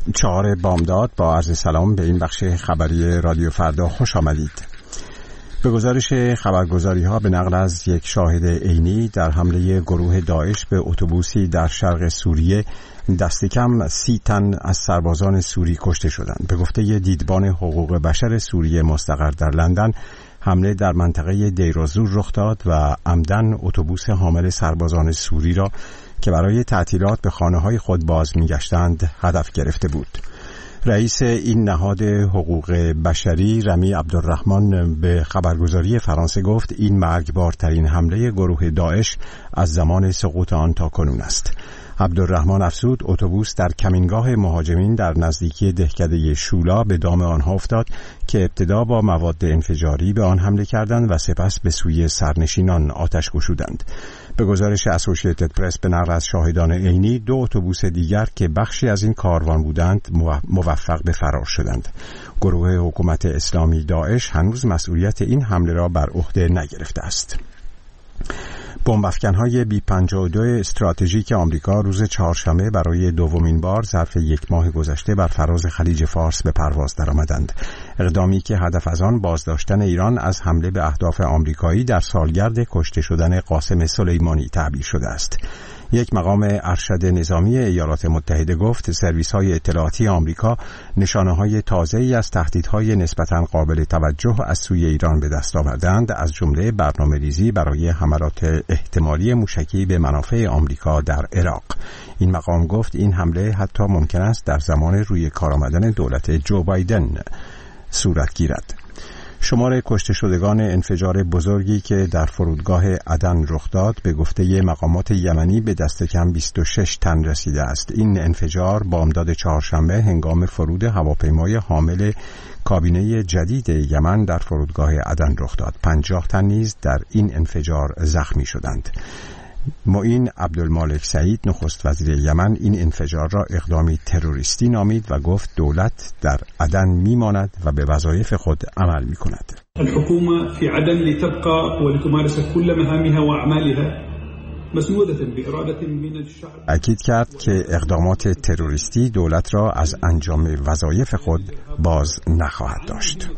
4 بامداد با عرض سلام به این بخش خبری رادیو فردا خوش آمدید. به گزارش خبرگزاری‌ها به نقل از یک شاهد عینی در حمله گروه داعش به اتوبوسی در شرق سوریه دست کم 30 تن از سربازان سوری کشته شدند. به گفته دیدبان حقوق بشر سوریه مستقر در لندن، حمله در منطقه دیرازور رخ داد و عمدن اتوبوس حامل سربازان سوری را که برای تعطیلات به خانه‌های خود باز می‌گشتند هدف گرفته بود. رئیس این نهاد حقوق بشری رمی عبدالرحمن به خبرگزاری فرانسه گفت این مرگبارترین حمله گروه داعش از زمان سقوط آن تا کنون است. عبدالرحمن افزود اتوبوس در کمینگاه مهاجمین در نزدیکی دهکده شولا به دام آنها افتاد که ابتدا با مواد انفجاری به آن حمله کردند و سپس به سوی سرنشینان آتش گشودند. به گزارش اسوسییتد پرس به نقل از شاهدان عینی، 2 اتوبوس دیگر که بخشی از این کاروان بودند موفق به فرار شدند. گروه حکومت اسلامی داعش هنوز مسئولیت این حمله را بر عهده نگرفته است. بمب‌افکن‌های B-52 استراتژیک آمریکا روز چهارشنبه برای دومین بار ظرف 1 ماه گذشته بر فراز خلیج فارس به پرواز درآمدند. اقدامی که هدف از آن بازداشتن ایران از حمله به اهداف آمریکایی در سالگرد کشته شدن قاسم سلیمانی تعبیر شده است. یک مقام ارشد نظامی ایالات متحده گفت سرویس‌های اطلاعاتی آمریکا نشانه‌های تازه‌ای از تهدیدهای نسبتاً قابل توجه از سوی ایران به دست آوردند، از جمله برنامه‌ریزی برای حملات احتمالی موشکی به منافع آمریکا در عراق. این مقام گفت این حمله حتی ممکن است در زمان روی کار آمدن دولت جو بایدن صورت گیرد. شمار کشته شدگان انفجار بزرگی که در فرودگاه عدن رخ داد به گفته مقامات یمنی به دست کم 26 تن رسیده است. این انفجار بامداد چهارشنبه هنگام فرود هواپیمای حامل کابینه جدید یمن در فرودگاه عدن رخ داد. 50 تن نیز در این انفجار زخمی شدند. معین عبدالمالک سعید نخست وزیر یمن این انفجار را اقدامی تروریستی نامید و گفت دولت در عدن میماند و به وظایف خود عمل میکند. الحکومه فی عدن لتبقى ولتمارس كل مهامها واعمالها مسنوده باراده من الشعب. اکید کرد که اقدامات تروریستی دولت را از انجام وظایف خود باز نخواهد داشت.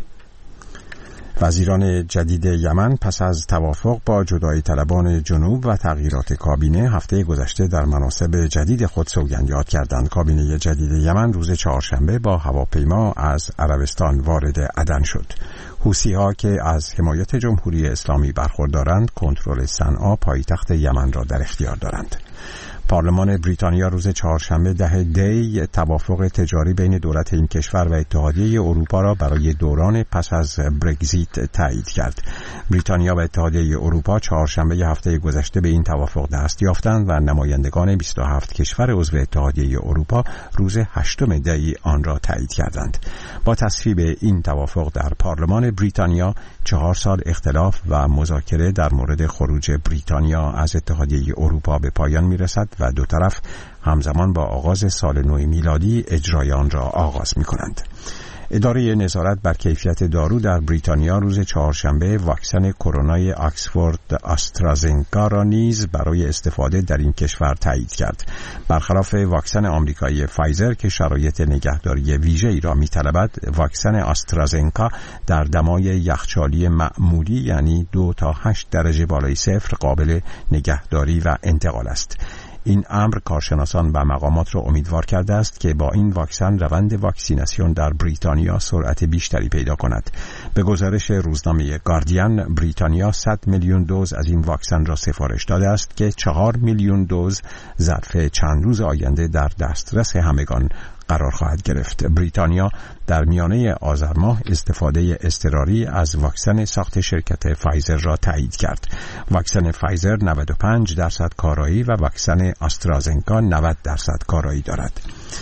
وزیران جدید یمن پس از توافق با جدایی طلبان جنوب و تغییرات کابینه هفته گذشته در مناصب جدید خود سوگند یاد کردند. کابینه جدید یمن روز چهارشنبه با هواپیما از عربستان وارد عدن شد. حوثی‌ها که از حمایت جمهوری اسلامی برخوردارند کنترل صنعا پایتخت یمن را در اختیار دارند. پارلمان بریتانیا روز چهارشنبه 10 دی توافق تجاری بین دولت این کشور و اتحادیه اروپا را برای دوران پس از برگزیت تایید کرد. بریتانیا و اتحادیه اروپا چهارشنبه هفته گذشته به این توافق دست یافتند و نمایندگان 27 کشور عضو اتحادیه اروپا روز 8 دی آن را تایید کردند. با تصویب این توافق در پارلمان بریتانیا 4 سال اختلاف و مذاکره در مورد خروج بریتانیا از اتحادیه اروپا به پایان میرسد و دو طرف همزمان با آغاز سال نو میلادی اجرای آن را آغاز می‌کنند. اداره نظارت بر کیفیت دارو در بریتانیا روز چهارشنبه واکسن کرونای آکسفورد آسترازنکا را نیز برای استفاده در این کشور تایید کرد. برخلاف واکسن آمریکایی فایزر که شرایط نگهداری ویژه‌ای را می‌طلبد، واکسن آسترازنکا در دمای یخچالی معمولی یعنی 2 تا 8 درجه بالای صفر قابل نگهداری و انتقال است. این امر کارشناسان و مقامات را امیدوار کرده است که با این واکسن روند واکسیناسیون در بریتانیا سرعت بیشتری پیدا کند. به گزارش روزنامه گاردین، بریتانیا 100 میلیون دوز از این واکسن را سفارش داده است که 4 میلیون دوز ظرف چند روز آینده در دسترس همگان قرار خواهد گرفت. بریتانیا در میانه آذر ماه استفاده اضطراری از واکسن ساخت شرکت فایزر را تایید کرد. واکسن فایزر 95% کارایی و واکسن آسترازنکا 90% کارایی دارد.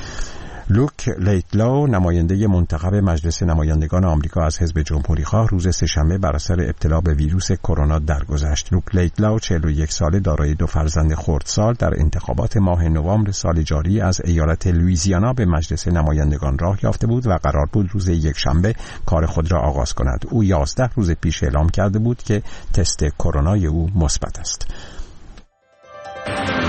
لوک لیتلو، نماینده منتخب مجلس نمایندگان آمریکا از حزب جمهوری‌خواه، روز سه‌شنبه بر اثر ابتلا به ویروس کرونا درگذشت. لوک لیتلو 41 ساله دارای 2 فرزند خردسال در انتخابات ماه نوامبر سال جاری از ایالت لوئیزیانا به مجلس نمایندگان راه یافته بود و قرار بود روز یکشنبه کار خود را آغاز کند. او 11 روز پیش اعلام کرده بود که تست کرونای او مثبت است.